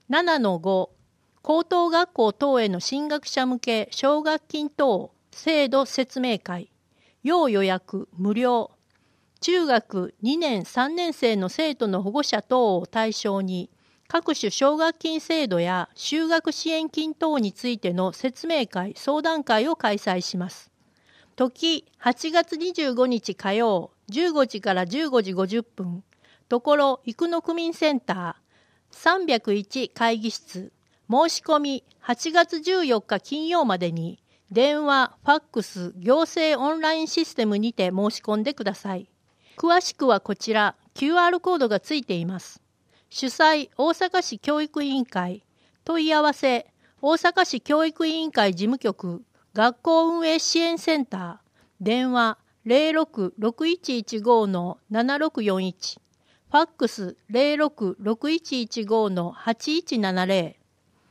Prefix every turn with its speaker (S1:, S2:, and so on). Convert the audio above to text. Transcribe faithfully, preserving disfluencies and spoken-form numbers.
S1: ななのご、高等学校等への進学者向け奨学金等制度説明会。要予約無料。中学にねんさんねん生の生徒の保護者等を対象に、各種奨学金制度や修学支援金等についての説明会・相談会を開催します。時はちがつにじゅうごにち火曜じゅうごじからじゅうごじごじゅっぷん。ところ生野区民センターさんびゃくいち会議室。申し込みはちがつじゅうよっか金曜までに電話、ファックス、行政オンラインシステムにて申し込んでください。詳しくはこちら キューアール コードがついています。主催大阪市教育委員会。問い合わせ大阪市教育委員会事務局学校運営支援センター。電話 ゼロろく ろくいちいちご のななろくよんいち。ファックス ゼロろく ろくいちいちご のはちいちななゼロ。